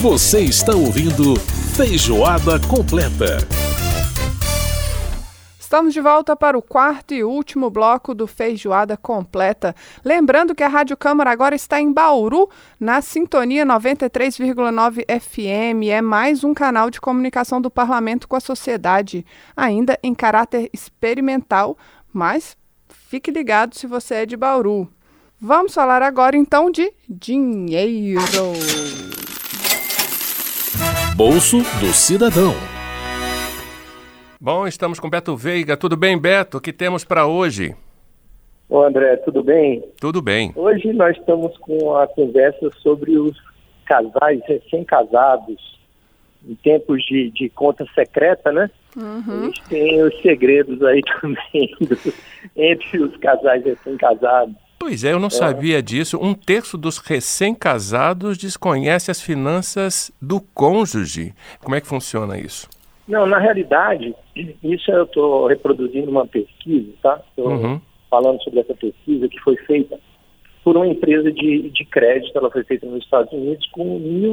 Você está ouvindo Feijoada Completa. Estamos de volta para o quarto e último bloco do Feijoada Completa. Lembrando que a Rádio Câmara agora está em Bauru, na sintonia 93,9 FM. É mais um canal de comunicação do Parlamento com a sociedade, ainda em caráter experimental, mas fique ligado se você é de Bauru. Vamos falar agora então de dinheiro. Bolso do Cidadão. Bom, estamos com Beto Veiga. Tudo bem, Beto? O que temos para hoje? Ô André, tudo bem? Tudo bem. Hoje nós estamos com a conversa sobre os casais recém-casados em tempos de conta secreta, né? A gente tem os segredos aí também entre os casais recém-casados. Pois é, eu não sabia disso. 1/3 dos recém-casados desconhece as finanças do cônjuge. Como é que funciona isso? Não, na realidade, isso eu estou reproduzindo uma pesquisa, tá? Estou falando sobre essa pesquisa que foi feita por uma empresa de crédito. Ela foi feita nos Estados Unidos com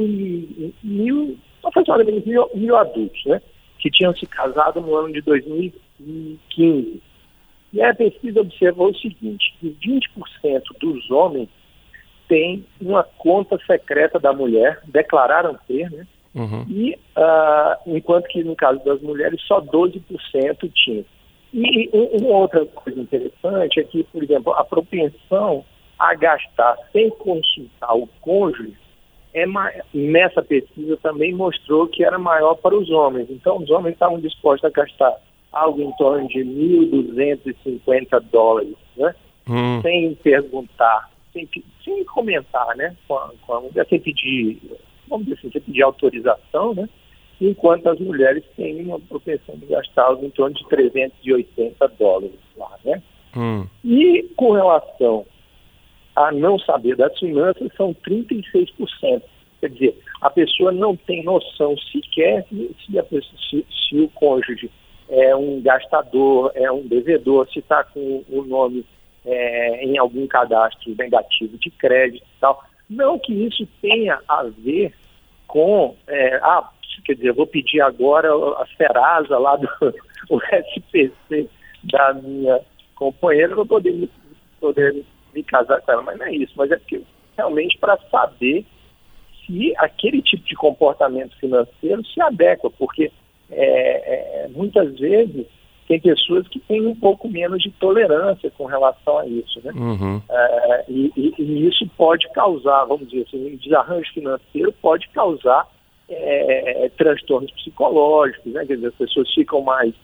aproximadamente mil adultos, né? Que tinham se casado no ano de 2015. E a pesquisa observou o seguinte, que 20% dos homens têm uma conta secreta da mulher, declararam ter, né? E enquanto que no caso das mulheres só 12% tinham. E uma outra coisa interessante é que, por exemplo, a propensão a gastar sem consultar o cônjuge nessa pesquisa também mostrou que era maior para os homens. Então os homens estavam dispostos a gastar algo em torno de $1.250, né? Sem perguntar, sem comentar, né? Com a mulher, sem pedir, vamos dizer assim, sem pedir autorização, né? Enquanto as mulheres têm uma propensão de gastar algo em torno de $380 lá, né? E com relação a não saber das finanças, são 36%. Quer dizer, a pessoa não tem noção sequer se o cônjuge é um gastador, é um devedor, se está com o nome em algum cadastro negativo de crédito e tal. Não que isso tenha a ver com, quer dizer, eu vou pedir agora a Serasa lá do SPC da minha companheira para poder me casar com ela, mas não é isso, mas é porque realmente para saber se aquele tipo de comportamento financeiro se adequa, porque muitas vezes tem pessoas que têm um pouco menos de tolerância com relação a isso, né? E isso pode causar, vamos dizer assim, um desarranjo financeiro pode causar transtornos psicológicos, né? Quer dizer, as pessoas ficam mais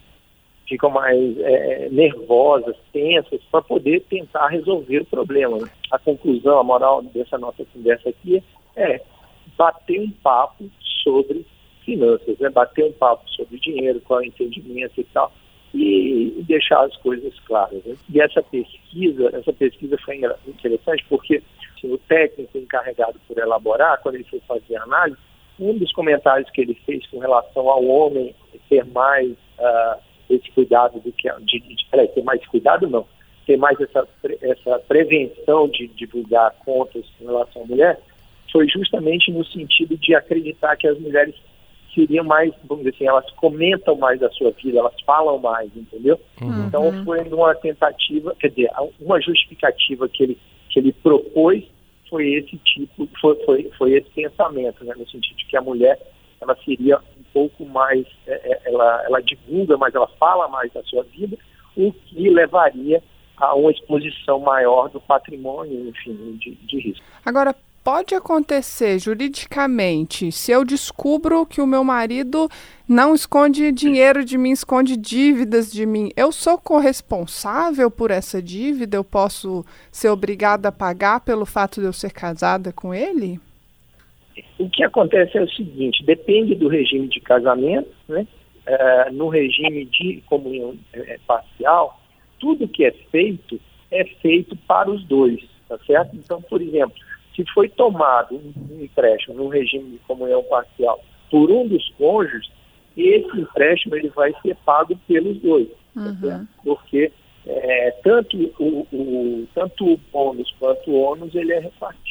nervosas, tensas, para poder tentar resolver o problema, né? A conclusão, a moral dessa nossa conversa aqui é bater um papo sobre finanças, né? Bater um papo sobre dinheiro, qual é o entendimento e tal, e deixar as coisas claras, né? E essa pesquisa foi interessante porque assim, o técnico encarregado por elaborar, quando ele foi fazer a análise, um dos comentários que ele fez com relação ao homem ter mais esse cuidado do que ter mais cuidado não, ter mais essa prevenção de divulgar contas em relação à mulher, foi justamente no sentido de acreditar que as mulheres seriam mais, vamos dizer assim, elas comentam mais da sua vida, elas falam mais, entendeu? Então foi numa tentativa, quer dizer, uma justificativa que ele propôs foi esse tipo, foi esse pensamento, né? No sentido de que a mulher, ela seria um pouco mais, ela divulga mais, ela fala mais da sua vida, o que levaria a uma exposição maior do patrimônio, enfim, de risco. Agora, pode acontecer juridicamente, se eu descubro que o meu marido não esconde dinheiro de mim, esconde dívidas de mim, eu sou corresponsável por essa dívida? Eu posso ser obrigada a pagar pelo fato de eu ser casada com ele? O que acontece é o seguinte, depende do regime de casamento, né? No regime de comunhão parcial, tudo que é feito para os dois, tá certo? Então, por exemplo, se foi tomado um empréstimo no regime de comunhão parcial por um dos cônjuges, esse empréstimo ele vai ser pago pelos dois, tá certo? Porque tanto o bônus quanto o ônus ele é repartido.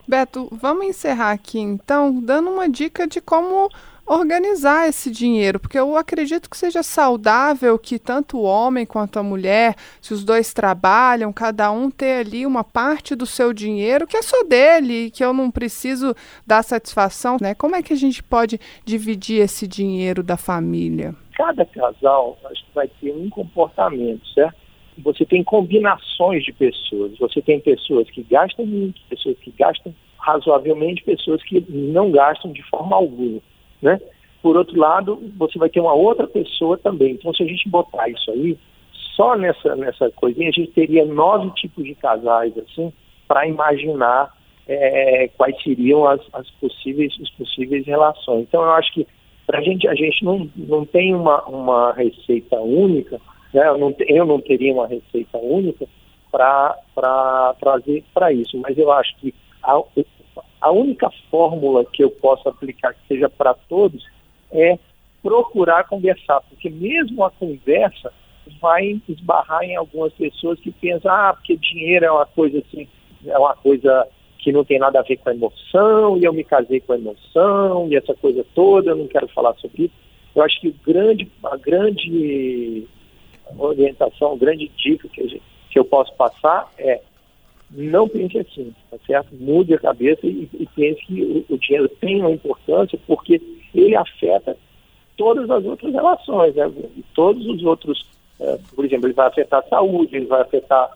Beto, vamos encerrar aqui então, dando uma dica de como organizar esse dinheiro, porque eu acredito que seja saudável que tanto o homem quanto a mulher, se os dois trabalham, cada um ter ali uma parte do seu dinheiro que é só dele, que eu não preciso dar satisfação, né? Como é que a gente pode dividir esse dinheiro da família? Cada casal, acho que vai ter um comportamento, certo? Você tem combinações de pessoas. Você tem pessoas que gastam muito, pessoas que gastam razoavelmente, pessoas que não gastam de forma alguma, né? Por outro lado, você vai ter uma outra pessoa também. Então, se a gente botar isso aí, só nessa coisinha, a gente teria 9 tipos de casais, assim, para imaginar quais seriam as possíveis relações. Então, eu acho que a gente não tem uma receita única, né? Eu não teria uma receita única para trazer para isso, mas eu acho que a única fórmula que eu posso aplicar que seja para todos é procurar conversar, porque mesmo a conversa vai esbarrar em algumas pessoas que pensam, porque dinheiro é uma coisa assim, é uma coisa que não tem nada a ver com a emoção, e eu me casei com a emoção, e essa coisa toda, eu não quero falar sobre isso. Eu acho que a grande orientação, a grande dica que eu posso passar é: não pense assim, tá certo? Mude a cabeça e pense que o dinheiro tem uma importância, porque ele afeta todas as outras relações, né? Todos os outros, por exemplo, ele vai afetar a saúde, ele vai afetar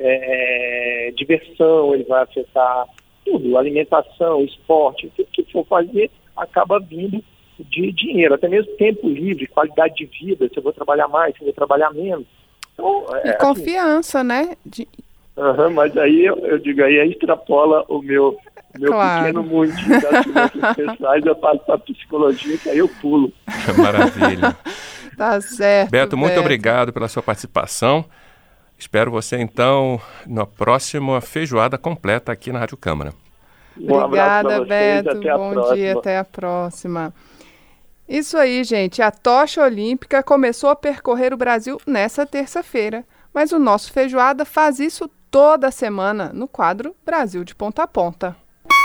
diversão, ele vai afetar tudo, alimentação, esporte, tudo que for fazer acaba vindo de dinheiro, até mesmo tempo livre, qualidade de vida, se eu vou trabalhar mais, se eu vou trabalhar menos. Então, e confiança, assim, né? Mas aí eu digo, aí extrapola o meu claro, pequeno mundinho das finanças pessoais, eu passo para a psicologia, que aí eu pulo. Maravilha. Tá certo, Beto, muito obrigado pela sua participação. Espero você, então, na próxima feijoada completa aqui na Rádio Câmara. Obrigada, Beto. Bom dia, até a próxima. Isso aí, gente. A tocha olímpica começou a percorrer o Brasil nessa terça-feira, mas o nosso Feijoada faz isso toda semana no quadro Brasil de Ponta a Ponta.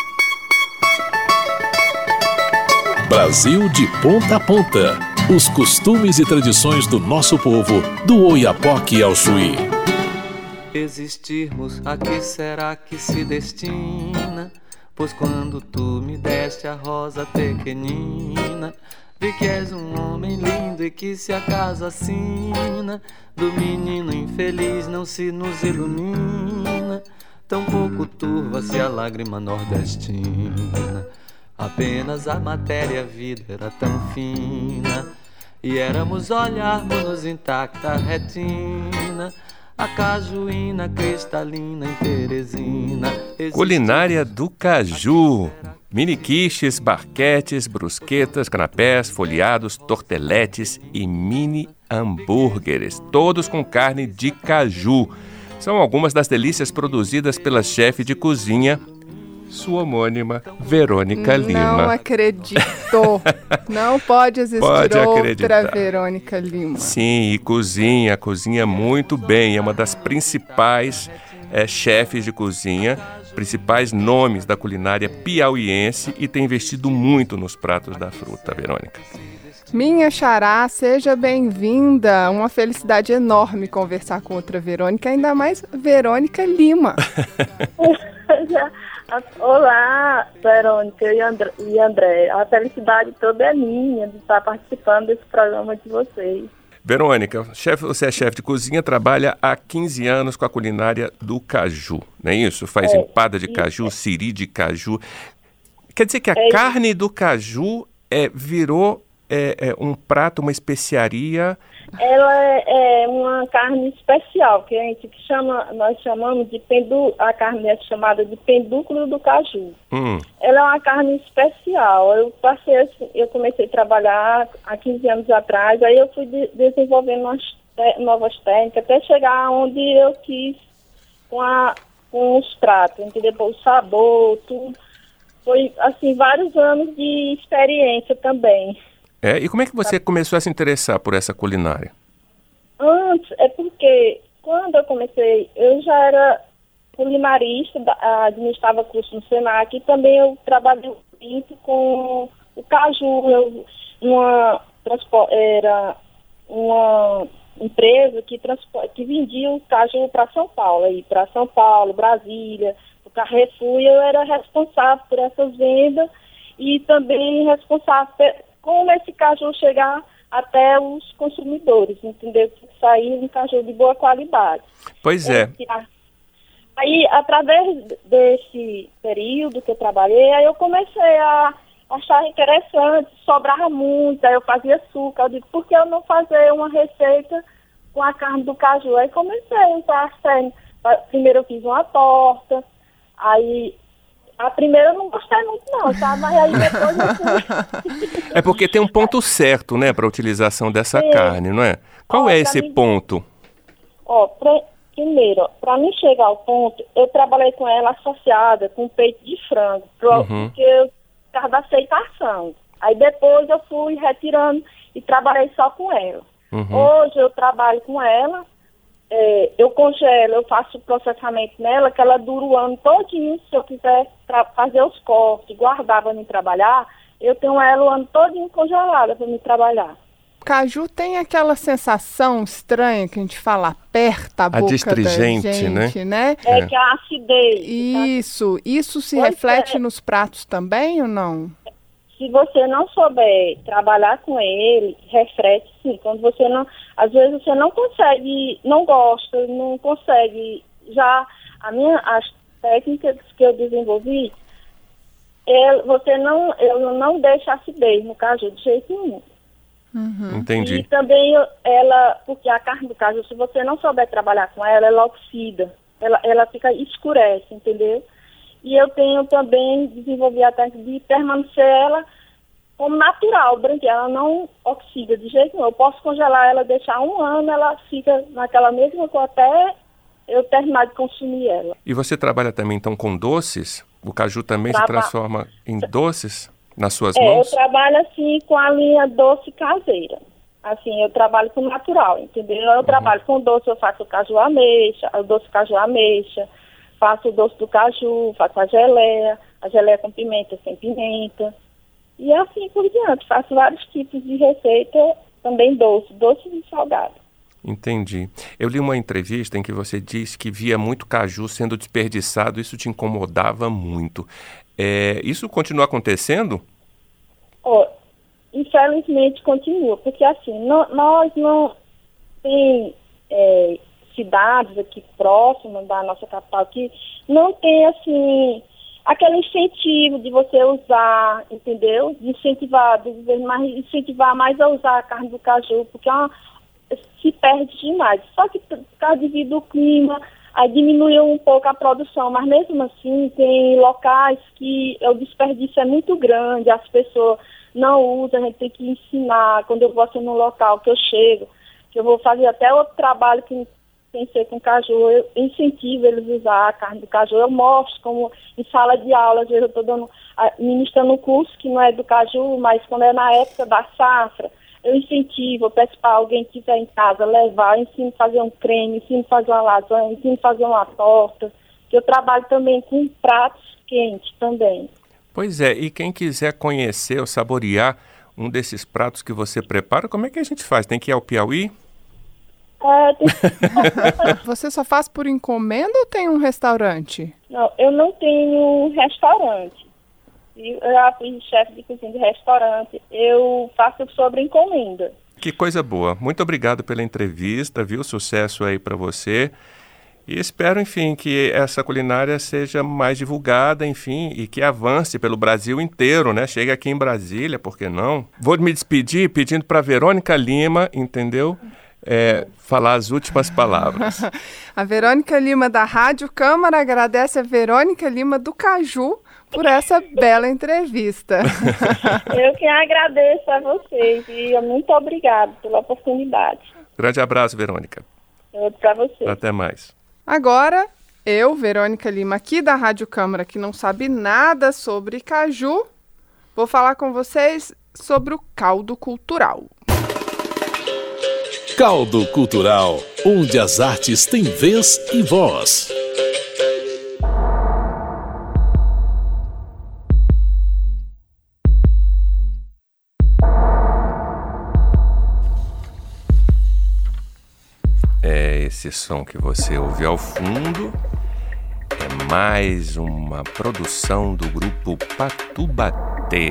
Brasil de Ponta a Ponta. Os costumes e tradições do nosso povo, do Oiapoque ao Chuí. Existirmos, a que será que se destina? Pois quando tu me deste a rosa pequenina, vi que és um homem lindo e que se a casa assina do menino infeliz não se nos ilumina, tão pouco turva-se a lágrima nordestina. Apenas a matéria, a vida era tão fina, e éramos olharmos-nos intacta a retina, a cajuína cristalina em Teresina. Culinária do caju. Mini quiches, barquetes, brusquetas, canapés, folhados, torteletes e mini hambúrgueres, todos com carne de caju. São algumas das delícias produzidas pela chefe de cozinha, sua homônima Verônica Lima. Não acredito. Não pode existir outra Verônica Lima. Sim, e cozinha muito bem. É uma das principais chefes de cozinha, principais nomes da culinária piauiense, e tem investido muito nos pratos da fruta, Verônica. Minha xará, seja bem-vinda. Uma felicidade enorme conversar com outra Verônica, ainda mais Verônica Lima. Olá, Verônica e André. A felicidade toda é minha de estar participando desse programa de vocês. Verônica, você é chefe de cozinha, trabalha há 15 anos com a culinária do caju, não é isso? Faz empada de caju, siri de caju. Quer dizer que a carne do caju virou um prato, uma especiaria? Ela é uma carne especial, que a gente nós chamamos de a carne é chamada de pendúculo do caju. Ela é uma carne especial. Eu comecei a trabalhar há 15 anos atrás, aí eu fui desenvolvendo novas técnicas, até chegar onde eu quis com os pratos, entendeu? O sabor, tudo. Foi, assim, vários anos de experiência também. E como é que você começou a se interessar por essa culinária? Antes, porque quando eu comecei, eu já era culinarista, administrava curso no Senac, e também eu trabalhei muito com o caju. Era uma empresa que vendia o caju para São Paulo, aí para São Paulo, Brasília, o Carrefour, e eu era responsável por essas vendas e também responsável por como esse caju chegar até os consumidores, entendeu? Que sair um caju de boa qualidade. Pois é. Aí, através desse período que eu trabalhei, aí eu comecei a achar interessante, sobrava muito, aí eu fazia açúcar. Eu digo, por que eu não fazer uma receita com a carne do caju? Aí comecei a usar a série. Primeiro eu fiz uma torta, aí a primeira eu não gostei muito não, sabe? Mas aí depois eu fui... É porque tem um ponto certo, né, para a utilização dessa carne, não é? Qual é esse ponto? Primeiro, para mim chegar ao ponto, eu trabalhei com ela associada com peito de frango, porque eu estava da aceitação. Aí depois eu fui retirando e trabalhei só com ela. Hoje eu trabalho com ela, eu congelo, eu faço o processamento nela, que ela dura o ano todinho. Se eu quiser fazer os cortes, guardar para me trabalhar, eu tenho ela o ano todinho congelada para me trabalhar. Caju tem aquela sensação estranha que a gente fala, aperta a boca adstringente, da gente, né? Que é a acidez. Isso se reflete nos pratos também ou não? Se você não souber trabalhar com ele, reflete sim. Quando você não, às vezes você não consegue, não gosta, não consegue. Já as técnicas que eu desenvolvi, eu não deixo acidez no caju de jeito nenhum. Entendi. E também porque a carne do caju, se você não souber trabalhar com ela oxida, ela fica escurece, entendeu? E eu tenho também desenvolvi a técnica de permanecer ela como natural, branquinha, ela não oxida de jeito nenhum. Eu posso congelar ela, deixar 1 ano, ela fica naquela mesma cor até eu terminar de consumir ela. E você trabalha também então com doces? O caju também se transforma em doces? Nas suas mãos? Eu trabalho assim com a linha doce caseira. Assim, eu trabalho com natural, entendeu? Eu trabalho com doce, eu faço o caju ameixa, o doce caju ameixa, faço o doce do caju, faço a geleia com pimenta, sem pimenta. E assim por diante, faço vários tipos de receita, também doces e salgados. Entendi. Eu li uma entrevista em que você disse que via muito caju sendo desperdiçado, isso te incomodava muito. Isso continua acontecendo? Infelizmente continua, porque assim, nós não tem cidades aqui próximas da nossa capital que não tem assim aquele incentivo de você usar, entendeu? De incentivar, do governo, mas incentivar mais a usar a carne do caju, porque se perde demais. Só que por causa devido ao clima, aí diminuiu um pouco a produção, mas mesmo assim tem locais que o desperdício é muito grande, as pessoas não usam, a gente tem que ensinar. Quando eu vou assim num local que eu chego, que eu vou fazer até outro trabalho que tem que ser com caju, eu incentivo eles a usar a carne do caju, eu mostro como em sala de aula, às vezes eu estou ministrando um curso que não é do caju, mas quando é na época da safra, eu incentivo, eu peço para alguém que estiver em casa levar, eu ensino a fazer um creme, ensino a fazer uma lasanha, ensino a fazer uma torta, que eu trabalho também com pratos quentes também. Pois é, e quem quiser conhecer ou saborear um desses pratos que você prepara, como é que a gente faz? Tem que ir ao Piauí? Você só faz por encomenda ou tem um restaurante? Não, eu não tenho restaurante. Eu já fui chefe de cozinha de restaurante. Eu faço sobre encomenda. Que coisa boa. Muito obrigado pela entrevista, viu? Sucesso aí para você. E espero, enfim, que essa culinária seja mais divulgada, enfim, e que avance pelo Brasil inteiro, né? Chegue aqui em Brasília, por que não? Vou me despedir pedindo para Verônica Lima, entendeu? Falar as últimas palavras. A Verônica Lima da Rádio Câmara agradece a Verônica Lima do Caju por essa bela entrevista. Eu que agradeço a vocês e muito obrigado pela oportunidade. Grande abraço, Verônica. Outro para você. Até mais. Agora, eu, Verônica Lima, aqui da Rádio Câmara, que não sabe nada sobre caju, vou falar com vocês sobre o caldo cultural. Caldo Cultural, onde as artes têm vez e voz. Esse som que você ouve ao fundo é mais uma produção do grupo Patubatê.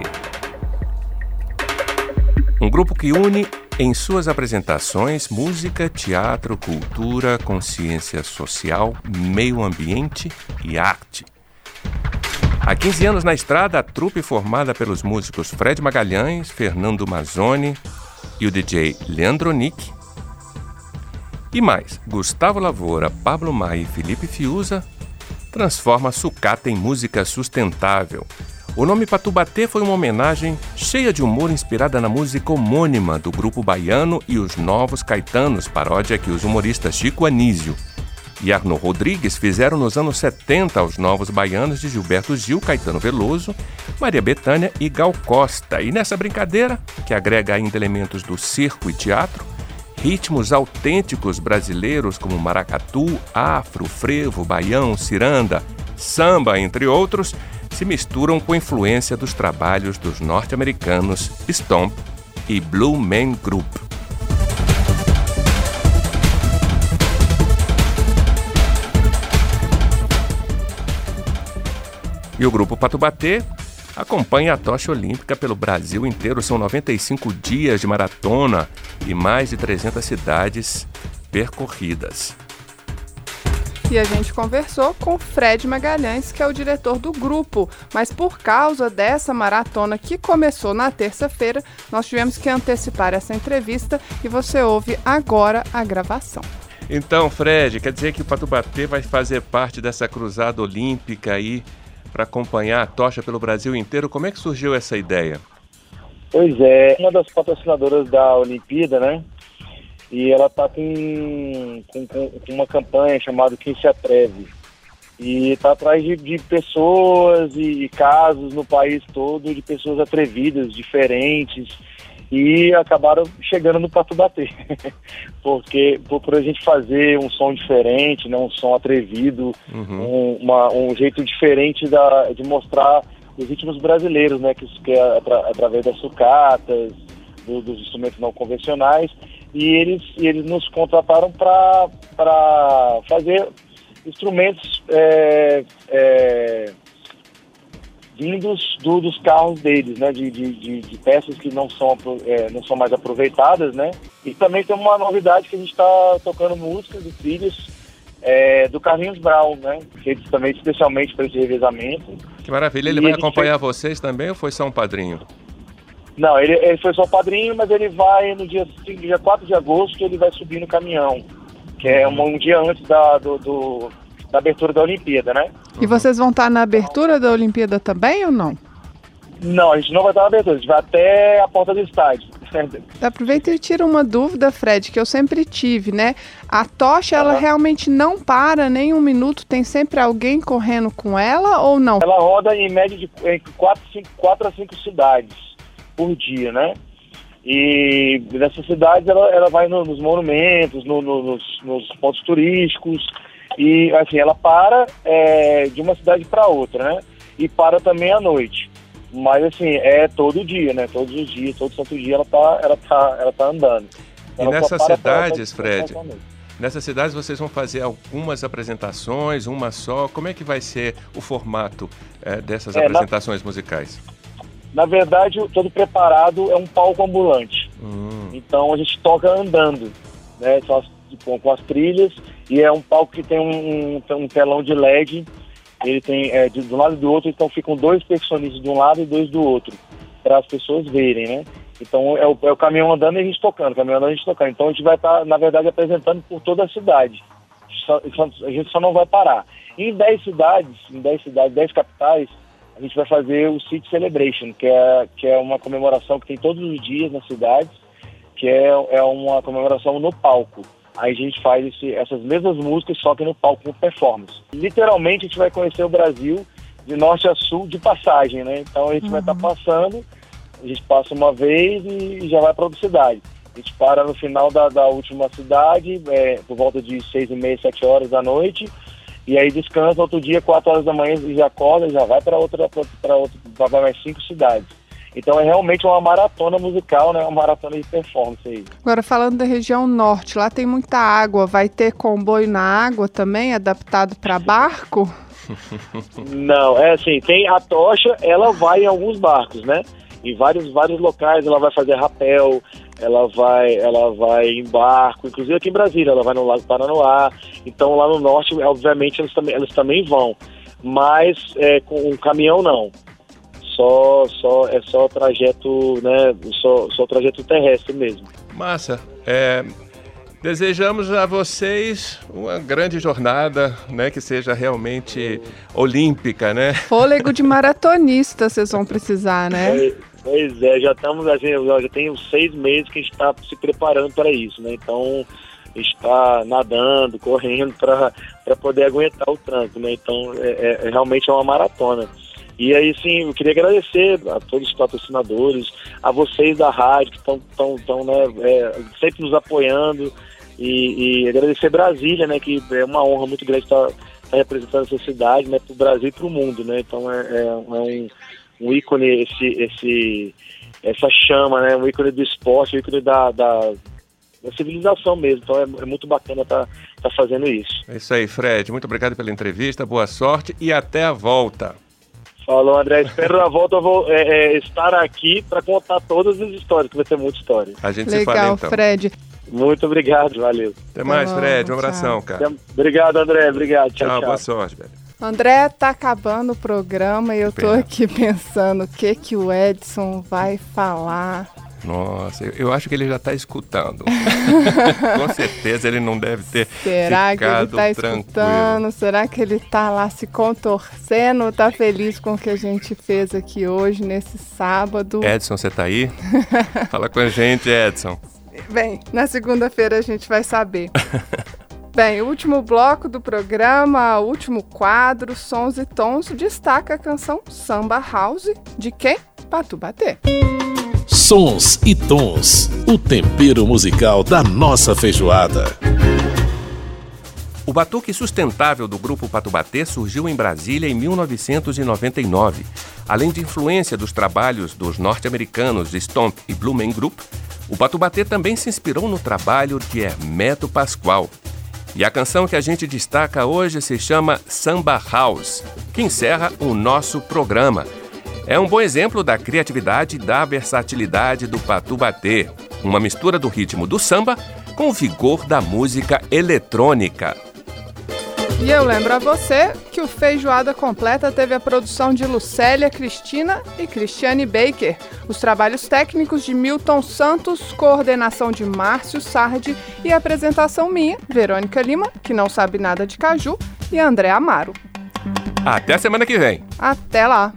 Um grupo que une em suas apresentações música, teatro, cultura, consciência social, meio ambiente e arte. Há 15 anos na estrada, a trupe formada pelos músicos Fred Magalhães, Fernando Mazzoni e o DJ Leandro Nick, e mais Gustavo Lavoura, Pablo Maia e Felipe Fiuza, transforma a sucata em música sustentável. O nome Patubatê foi uma homenagem cheia de humor inspirada na música homônima do grupo baiano e os Novos Caetanos, paródia que os humoristas Chico Anísio e Arnaud Rodrigues fizeram nos anos 70 aos Novos Baianos de Gilberto Gil, Caetano Veloso, Maria Bethânia e Gal Costa. E nessa brincadeira, que agrega ainda elementos do circo e teatro, ritmos autênticos brasileiros como maracatu, afro, frevo, baião, ciranda, samba, entre outros, se misturam com influência dos trabalhos dos norte-americanos Stomp e Blue Man Group. E o grupo Patubatê acompanha a tocha olímpica pelo Brasil inteiro. São 95 dias de maratona e mais de 300 cidades percorridas. E a gente conversou com Fred Magalhães, que é o diretor do grupo. Mas por causa dessa maratona que começou na terça-feira, nós tivemos que antecipar essa entrevista e você ouve agora a gravação. Então, Fred, quer dizer que o Patubatê vai fazer parte dessa cruzada olímpica aí para acompanhar a tocha pelo Brasil inteiro. Como é que surgiu essa ideia? Pois é, uma das patrocinadoras da Olimpíada, né? E ela está com uma campanha chamada Quem Se Atreve. E está atrás de pessoas e casos no país todo, de pessoas atrevidas, diferentes, e acabaram chegando no Patubatê. Porque por a gente fazer um som diferente, né, um som atrevido, um jeito diferente de mostrar os ritmos brasileiros, né, que é através das sucatas, dos instrumentos não convencionais, e eles nos contrataram para fazer instrumentos vindos dos carros deles, né, de peças que não são mais aproveitadas, né, e também tem uma novidade que a gente está tocando músicas e trilhas do Carlinhos Brown, né, feito também especialmente para esse revezamento. Que maravilha, ele vai acompanhar vocês também ou foi só um padrinho? Não, ele foi só padrinho, mas ele vai no dia 4 de agosto, ele vai subir no caminhão, que é um dia antes da abertura da Olimpíada, né? E vocês vão estar na abertura da Olimpíada também ou não? Não, a gente não vai estar na abertura, a gente vai até a porta do estádio. Aproveita e tira uma dúvida, Fred, que eu sempre tive, né? A tocha, ela realmente não para nem um minuto, tem sempre alguém correndo com ela ou não? Ela roda em média de 4 a 5 cidades por dia, né? E nessas cidades ela vai nos monumentos, nos pontos turísticos, e assim, ela para de uma cidade para outra, né? E para também à noite. Mas assim, é todo dia, né? Todos os dias, todo santo dia ela tá andando. E nessas cidades, Fred, nessas cidades vocês vão fazer algumas apresentações, uma só. Como é que vai ser o formato dessas apresentações musicais? Na verdade, todo preparado é um palco ambulante. Então a gente toca andando, né? Com as trilhas, e é um palco que tem um telão de LED. Ele tem de um lado e do outro, então ficam 2 percussionistas de um lado e 2 do outro, para as pessoas verem, né? Então é o caminhão andando e a gente tocando, Então a gente vai estar, na verdade, apresentando por toda a cidade. A gente só não vai parar. Em 10 capitais, a gente vai fazer o City Celebration, que é uma comemoração que tem todos os dias nas cidades, que é uma comemoração no palco. Aí a gente faz essas mesmas músicas, só que no palco com performance. Literalmente a gente vai conhecer o Brasil de norte a sul de passagem, né? Então a gente vai estar passando, a gente passa uma vez e já vai para outra cidade. A gente para no final da última cidade, por volta de 6h30, 7 horas da noite, e aí descansa outro dia, 4 horas da manhã, e já acorda, já vai para outra, vai mais 5 cidades. Então é realmente uma maratona musical, né? Uma maratona de performance aí. Agora, falando da região norte, lá tem muita água. Vai ter comboio na água também, adaptado para barco? Não, é assim, tem a tocha, ela vai em alguns barcos, né? Em vários locais, ela vai fazer rapel, ela vai em barco, inclusive aqui em Brasília, ela vai no Lago Paranoá. Então lá no norte, obviamente, eles também vão, mas com um caminhão não. É só trajeto, né? Só trajeto terrestre mesmo. Massa. Desejamos a vocês uma grande jornada, né? Que seja realmente olímpica, né? Fôlego de maratonista vocês vão precisar, né? Pois é, já estamos assim, já tem uns 6 meses que a gente está se preparando para isso, né? Então a gente está nadando, correndo para poder aguentar o tranco, né? Então realmente é uma maratona. E aí, sim, eu queria agradecer a todos os patrocinadores, a vocês da rádio que estão sempre nos apoiando, e agradecer Brasília, né, que é uma honra muito grande estar representando essa cidade, né, para o Brasil e para o mundo, né? Então é um ícone, essa chama, né, um ícone do esporte, um ícone da civilização mesmo. Então é muito bacana estar fazendo isso. É isso aí, Fred. Muito obrigado pela entrevista, boa sorte e até a volta. Falou, André. Espero na volta estar aqui para contar todas as histórias, que vai ter muita história. A gente se fala então. Fred. Muito obrigado, valeu. Até mais, Fred. Um abração, cara. Obrigado, André. Obrigado. Tchau. Boa sorte, velho. André, tá acabando o programa e eu tô aqui pensando o que o Edson vai falar. Nossa, eu acho que ele já tá escutando. Com certeza ele não deve ter Será ficado que ele tá tranquilo. escutando? Será que ele tá lá se contorcendo? Tá feliz com o que a gente fez aqui hoje, nesse sábado? Edson, você tá aí? Fala com a gente, Edson. Bem, na segunda-feira a gente vai saber. Bem, o último bloco do programa, o último quadro, Sons e Tons, destaca a canção Samba House, de quem? Patubatê. Sons e Tons, o tempero musical da nossa feijoada. O batuque sustentável do grupo Patubatê surgiu em Brasília em 1999. Além de influência dos trabalhos dos norte-americanos Stomp e Blue Man Group, o Patubatê também se inspirou no trabalho de Hermeto Pascoal. E a canção que a gente destaca hoje se chama Samba House, que encerra o nosso programa. É um bom exemplo da criatividade e da versatilidade do Patubatê, uma mistura do ritmo do samba com o vigor da música eletrônica. E eu lembro a você que o Feijoada Completa teve a produção de Lucélia Cristina e Cristiane Baker, os trabalhos técnicos de Milton Santos, coordenação de Márcio Sardi e apresentação minha, Verônica Lima, que não sabe nada de caju, e André Amaro. Até a semana que vem. Até lá.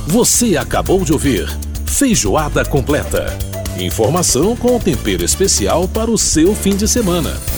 Você acabou de ouvir Feijoada Completa. Informação com tempero especial para o seu fim de semana.